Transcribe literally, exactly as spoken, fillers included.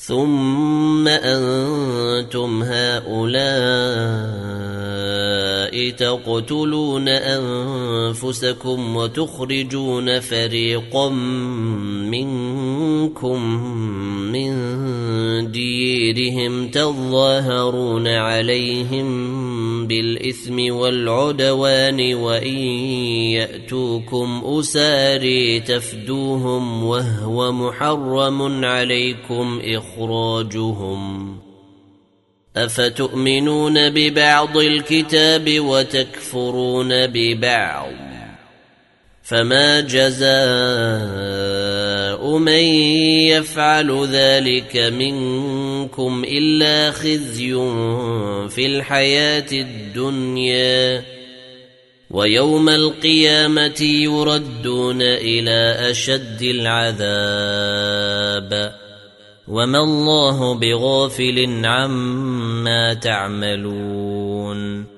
ثم أنتم هؤلاء تقتلون أنفسكم وتخرجون فريقا منكم من ديرهم تظاهرون عليهم بالإثم والعدوان وإن يأتوكم أساري تفدوهم وهو محرم عليكم إخراجهم أفتؤمنون ببعض الكتاب وتكفرون ببعض فما جزاء من يفعل ذلك منكم إلا خزي في الحياة الدنيا ويوم القيامة يردون إلى أشد العذاب وما الله بغافل عما تعملون